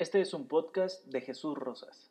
Este es un podcast de Jesús Rosas.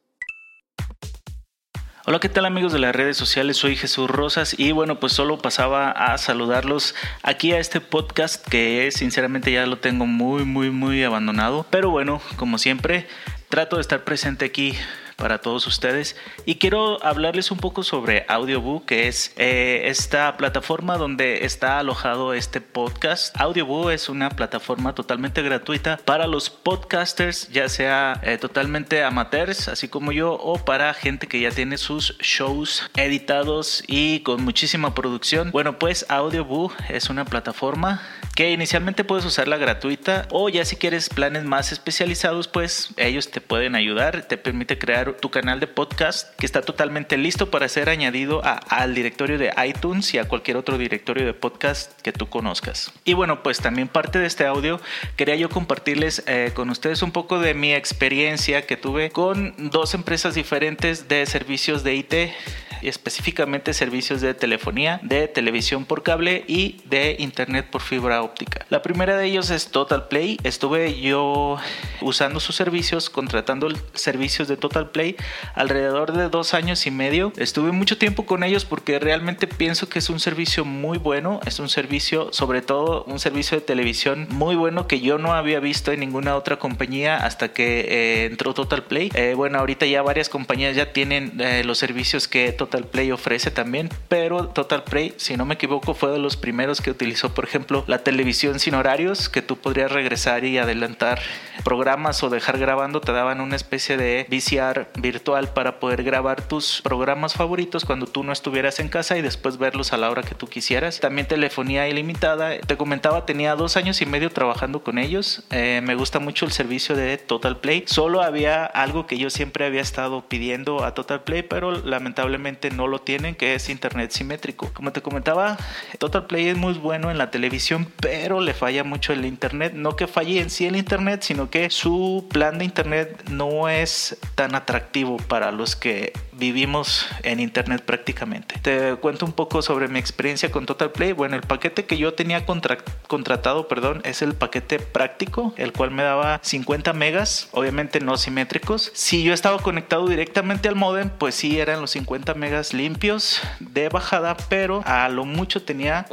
Hola, ¿qué tal amigos de las redes sociales? Soy Jesús Rosas y bueno, pues solo pasaba a saludarlos aquí a este podcast que sinceramente ya lo tengo muy abandonado. Pero bueno, como siempre, trato de estar presente aquí para todos ustedes y quiero hablarles un poco sobre Audioboo, que es esta plataforma donde está alojado este podcast. Audioboo es una plataforma totalmente gratuita para los podcasters, ya sea totalmente amateurs, así como yo, o para gente que ya tiene sus shows editados y con muchísima producción. Bueno, pues Audioboo es una plataforma que inicialmente puedes usarla gratuita, o ya si quieres planes más especializados, pues ellos te pueden ayudar. Te permite crear tu canal de podcast que está totalmente listo para ser añadido al directorio de iTunes y a cualquier otro directorio de podcast que tú conozcas. Y bueno, pues también parte de este audio quería yo compartirles con ustedes un poco de mi experiencia que tuve con dos empresas diferentes de servicios de IT, y específicamente servicios de telefonía, de televisión por cable y de internet por fibra óptica. La primera de ellos es Total Play. Estuve yo usando sus servicios, contratando servicios de Total Play alrededor de 2 años y medio. Estuve mucho tiempo con ellos porque realmente pienso que es un servicio muy bueno. Es un servicio, sobre todo un servicio de televisión muy bueno que yo no había visto en ninguna otra compañía hasta que entró Total Play. Bueno, ahorita ya varias compañías ya tienen los servicios que Total Play ofrece también, pero Total Play, si no me equivoco, fue de los primeros que utilizó, por ejemplo, la televisión sin horarios, que tú podrías regresar y adelantar programas o dejar grabando. Te daban una especie de VCR virtual para poder grabar tus programas favoritos cuando tú no estuvieras en casa y después verlos a la hora que tú quisieras. También telefonía ilimitada. Te comentaba, tenía 2 años y medio trabajando con ellos. Me gusta mucho el servicio de Total Play. Solo había algo que yo siempre había estado pidiendo a Total Play, pero lamentablemente no lo tienen, que es internet simétrico. Como te comentaba, Total Play es muy bueno en la televisión, pero le falla mucho el internet. No que falle en sí el internet, sino que su plan de internet no es tan atractivo para los que vivimos en internet prácticamente. Te cuento un poco sobre mi experiencia con Total Play. Bueno, el paquete que yo tenía contratado, es el paquete práctico, el cual me daba 50 megas, obviamente no simétricos. Si yo estaba conectado directamente al módem, pues sí eran los 50 megas limpios de bajada, pero a lo mucho tenía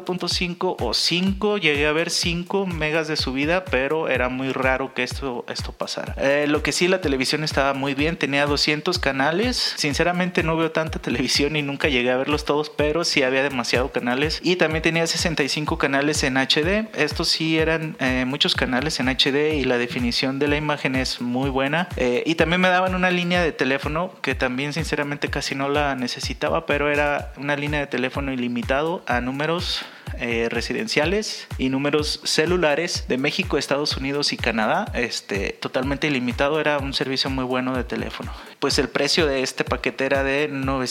4.5 o 5, llegué a ver 5 megas de subida, pero era muy raro que esto pasara. Lo que sí, la televisión estaba muy bien, tenía 200 canales. Sinceramente no veo tanta televisión y nunca llegué a verlos todos, pero sí había demasiados canales, y también tenía 65 canales en HD. Estos sí eran muchos canales en HD y la definición de la imagen es muy buena. Y también me daban una línea de teléfono que también sinceramente casi no la necesitaba, pero era una línea de teléfono ilimitado a números residenciales y números celulares de México, Estados Unidos y Canadá. Totalmente ilimitado. Era un servicio muy bueno de teléfono. Pues el precio de este paquete era de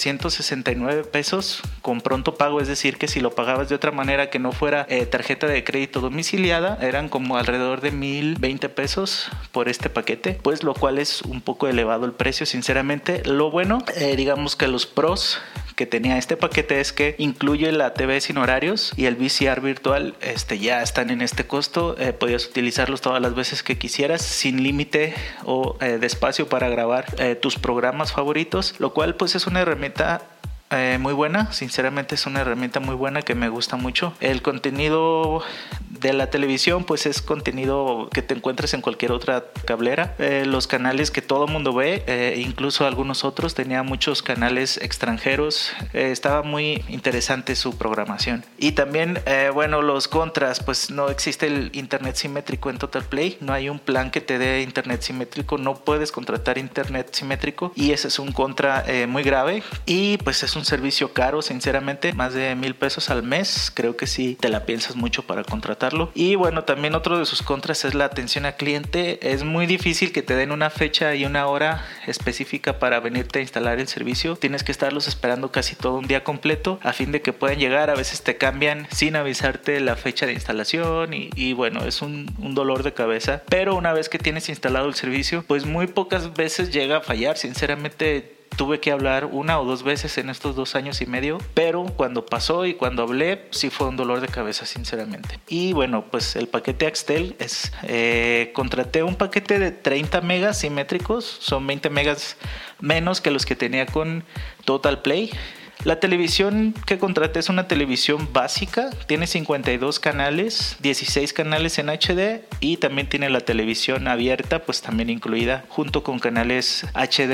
969 pesos con pronto pago, es decir que si lo pagabas de otra manera que no fuera tarjeta de crédito domiciliada, eran como alrededor de 1,020 pesos por este paquete, pues lo cual es un poco elevado el precio, sinceramente. Lo bueno, digamos que los pros que tenía este paquete es que incluye la TV sin horarios y el VCR virtual. Ya están en este costo. Podías utilizarlos todas las veces que quisieras sin límite o de espacio para grabar tus programas favoritos, lo cual pues es una herramienta muy buena. Sinceramente es una herramienta muy buena que me gusta mucho. El contenido de la televisión pues es contenido que te encuentras en cualquier otra cablera. Los canales que todo mundo ve, incluso algunos otros, tenía muchos canales extranjeros. Estaba muy interesante su programación. Y también bueno, los contras, pues no existe el internet simétrico en Total Play. No hay un plan que te dé internet simétrico. No puedes contratar internet simétrico y ese es un contra muy grave. Y pues es un servicio caro, sinceramente, más de 1,000 pesos al mes. Creo que sí te la piensas mucho para contratarlo. Y bueno, también otro de sus contras es la atención al cliente. Es muy difícil que te den una fecha y una hora específica para venirte a instalar el servicio. Tienes que estarlos esperando casi todo un día completo a fin de que puedan llegar. A veces te cambian sin avisarte la fecha de instalación y bueno, es un dolor de cabeza. Pero una vez que tienes instalado el servicio, pues muy pocas veces llega a fallar. Sinceramente, tuve que hablar 1 o 2 veces en estos 2 años y medio, pero cuando pasó y cuando hablé, sí fue un dolor de cabeza, sinceramente. Y bueno, pues el paquete Axtel es, contraté un paquete de 30 megas simétricos, son 20 megas menos que los que tenía con Total Play. La televisión que contraté es una televisión básica, tiene 52 canales, 16 canales en HD y también tiene la televisión abierta, pues también incluida junto con canales HD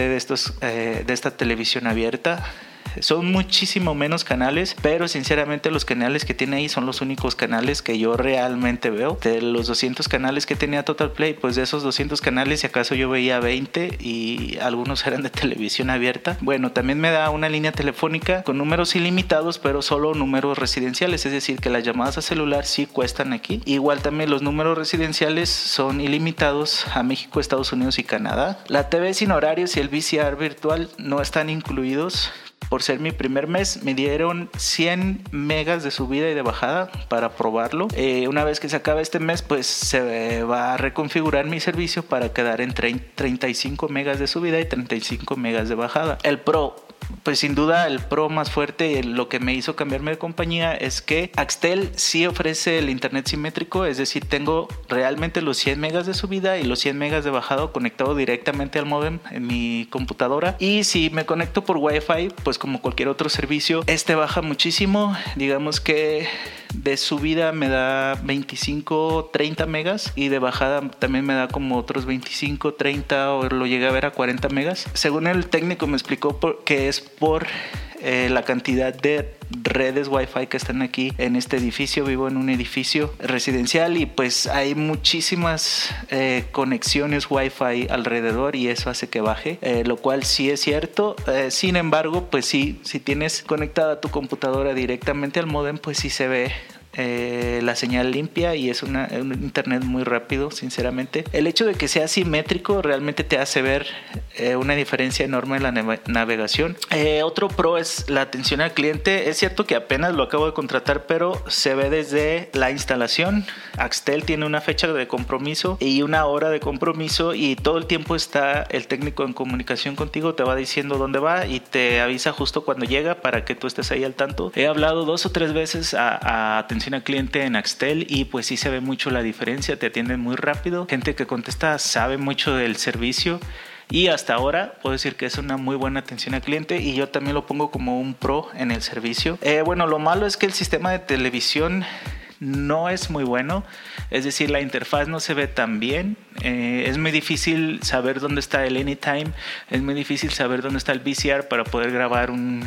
de esta televisión abierta. Son muchísimo menos canales, pero sinceramente los canales que tiene ahí son los únicos canales que yo realmente veo. De los 200 canales que tenía Total Play, pues de esos 200 canales, si acaso yo veía 20 y algunos eran de televisión abierta. Bueno, también me da una línea telefónica con números ilimitados, pero solo números residenciales, es decir, que las llamadas a celular sí cuestan aquí. Igual también los números residenciales son ilimitados a México, Estados Unidos y Canadá. La TV sin horarios y el VCR virtual no están incluidos. Por ser mi primer mes me dieron 100 megas de subida y de bajada para probarlo. Una vez que se acabe este mes, pues se va a reconfigurar mi servicio para quedar en 35 megas de subida y 35 megas de bajada. El Pro, pues sin duda el Pro más fuerte, lo que me hizo cambiarme de compañía es que Axtel sí ofrece el internet simétrico, es decir, tengo realmente los 100 megas de subida y los 100 megas de bajado conectado directamente al módem en mi computadora. Y si me conecto por Wi-Fi, pues como cualquier otro servicio, este baja muchísimo. Digamos que de subida me da 25, 30 megas y de bajada también me da como otros 25, 30 o lo llegué a ver a 40 megas. Según el técnico me explicó que es por la cantidad de redes Wi-Fi que están aquí en este edificio. Vivo en un edificio residencial y pues hay muchísimas conexiones Wi-Fi alrededor y eso hace que baje, lo cual sí es cierto. Sin embargo, pues sí, si tienes conectada tu computadora directamente al módem, pues sí se ve la señal limpia y es un internet muy rápido, sinceramente. El hecho de que sea simétrico realmente te hace ver una diferencia enorme en la navegación. Otro pro es la atención al cliente. Es cierto que apenas lo acabo de contratar, pero se ve desde la instalación. Axtel tiene una fecha de compromiso y una hora de compromiso y todo el tiempo está el técnico en comunicación contigo, te va diciendo dónde va y te avisa justo cuando llega para que tú estés ahí al tanto. He hablado 2 o 3 veces a atención al cliente en Axtel y pues sí se ve mucho la diferencia, te atienden muy rápido, gente que contesta sabe mucho del servicio y hasta ahora puedo decir que es una muy buena atención al cliente y yo también lo pongo como un pro en el servicio. Bueno, lo malo es que el sistema de televisión no es muy bueno, es decir, la interfaz no se ve tan bien. Es muy difícil saber dónde está el Anytime, es muy difícil saber dónde está el VCR para poder grabar un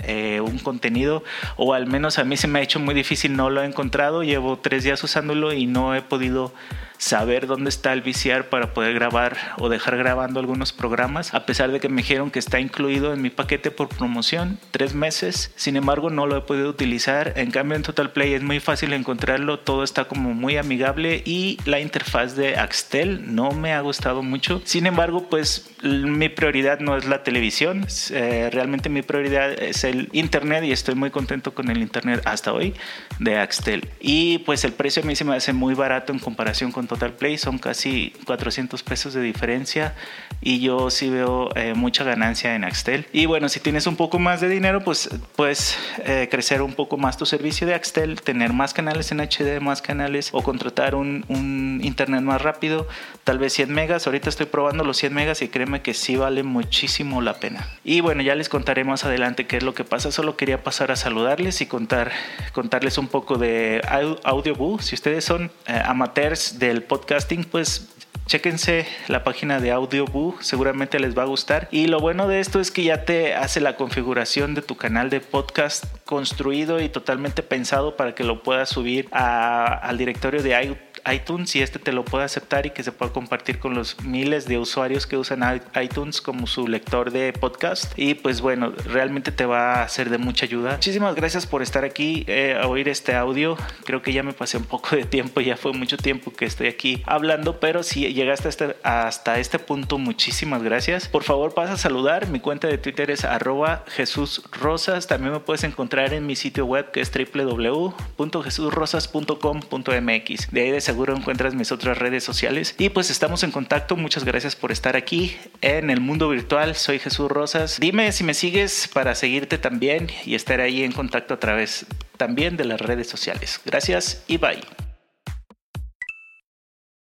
contenido, o al menos a mí se me ha hecho muy difícil, no lo he encontrado, llevo 3 días usándolo y no he podido saber dónde está el VCR para poder grabar o dejar grabando algunos programas, a pesar de que me dijeron que está incluido en mi paquete por promoción 3 meses. Sin embargo, no lo he podido utilizar. En cambio, en Total Play es muy fácil encontrarlo, todo está como muy amigable y la interfaz de Axtel no me ha gustado mucho. Sin embargo, pues mi prioridad no es la televisión, realmente mi prioridad es el internet y estoy muy contento con el internet hasta hoy de Axtel. Y pues el precio a mí se me hace muy barato en comparación con Total Play, son casi 400 pesos de diferencia y yo sí veo mucha ganancia en Axtel. Y bueno, si tienes un poco más de dinero, pues puedes crecer un poco más tu servicio de Axtel, tener más canales en HD, más canales, o contratar un internet más rápido, tal vez 100 megas. Ahorita estoy probando los 100 megas y créeme que sí vale muchísimo la pena. Y bueno, ya les contaré más adelante qué es lo que pasa. Solo quería pasar a saludarles y contarles un poco de Audioboo. Si ustedes son amateurs del podcasting, pues chéquense la página de Audioboo, seguramente les va a gustar. Y lo bueno de esto es que ya te hace la configuración de tu canal de podcast construido y totalmente pensado para que lo puedas subir al directorio de iTunes y te lo puede aceptar y que se pueda compartir con los miles de usuarios que usan iTunes como su lector de podcast. Y pues bueno, realmente te va a ser de mucha ayuda. Muchísimas gracias por estar aquí a oír este audio. Creo que ya me pasé un poco de tiempo, ya fue mucho tiempo que estoy aquí hablando, pero si llegaste hasta este punto, muchísimas gracias. Por favor, pasa a saludar. Mi cuenta de Twitter es @JesusRosas. También me puedes encontrar en mi sitio web que es www.jesusrosas.com.mx. De ahí de seguro seguro encuentras mis otras redes sociales. Y pues estamos en contacto. Muchas gracias por estar aquí en el mundo virtual. Soy Jesús Rosas. Dime si me sigues para seguirte también y estar ahí en contacto a través también de las redes sociales. Gracias y bye.